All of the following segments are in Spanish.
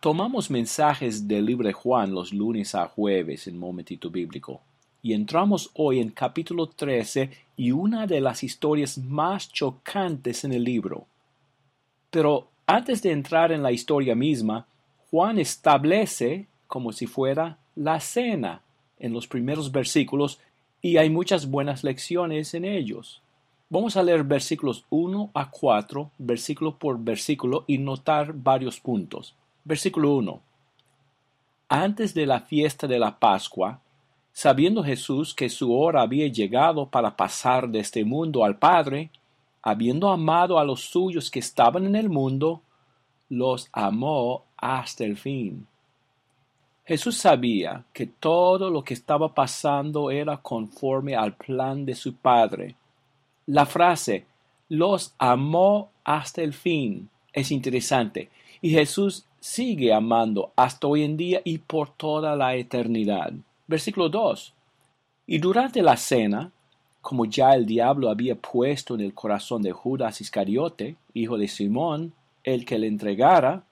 Tomamos mensajes del libro de Juan los lunes a jueves en Momentito Bíblico y entramos hoy en capítulo 13 y una de las historias más chocantes en el libro. Pero antes de entrar en la historia misma, Juan establece como si fuera la cena en los primeros versículos y hay muchas buenas lecciones en ellos. Vamos a leer versículos 1 a 4, versículo por versículo y notar varios puntos. Versículo 1. Antes de la fiesta de la Pascua, sabiendo Jesús que su hora había llegado para pasar de este mundo al Padre, habiendo amado a los suyos que estaban en el mundo, los amó hasta el fin. Jesús sabía que todo lo que estaba pasando era conforme al plan de su Padre. La frase, los amó hasta el fin, es interesante, y Jesús sigue amando hasta hoy en día y por toda la eternidad. Versículo 2. Y durante la cena, como ya el diablo había puesto en el corazón de Judas Iscariote, hijo de Simón, el que le entregara.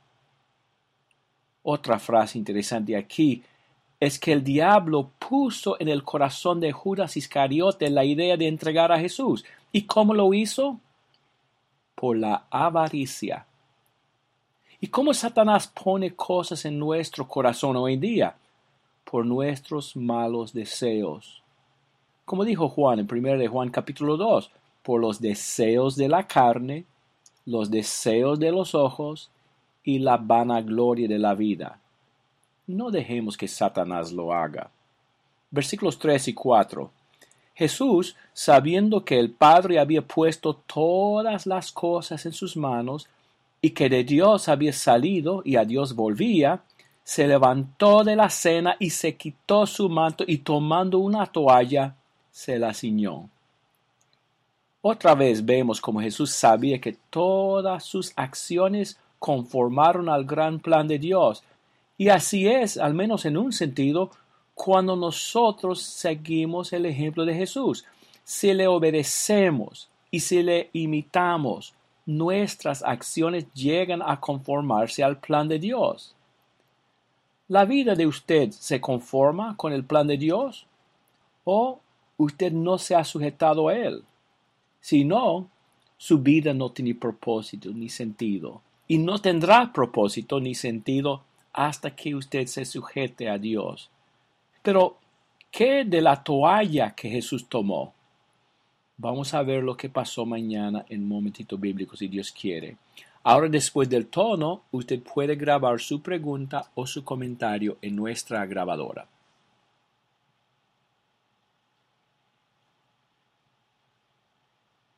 Otra frase interesante aquí es que el diablo puso en el corazón de Judas Iscariote la idea de entregar a Jesús. ¿Y cómo lo hizo? Por la avaricia. ¿Y cómo Satanás pone cosas en nuestro corazón hoy en día? Por nuestros malos deseos. Como dijo Juan en 1 de Juan capítulo 2, por los deseos de la carne, los deseos de los ojos y la vanagloria de la vida. No dejemos que Satanás lo haga. Versículos 3 y 4. Jesús, sabiendo que el Padre había puesto todas las cosas en sus manos, y que de Dios había salido y a Dios volvía, se levantó de la cena y se quitó su manto y tomando una toalla, se la ciñó. Otra vez vemos como Jesús sabía que todas sus acciones conformaron al gran plan de Dios. Y así es, al menos en un sentido, cuando nosotros seguimos el ejemplo de Jesús. Si le obedecemos y si le imitamos, nuestras acciones llegan a conformarse al plan de Dios. ¿La vida de usted se conforma con el plan de Dios? ¿O usted no se ha sujetado a él? Si no, su vida no tiene propósito ni sentido. Y no tendrá propósito ni sentido hasta que usted se sujete a Dios. Pero, ¿qué de la toalla que Jesús tomó? Vamos a ver lo que pasó mañana en Momentito Bíblico, si Dios quiere. Ahora, después del tono, usted puede grabar su pregunta o su comentario en nuestra grabadora.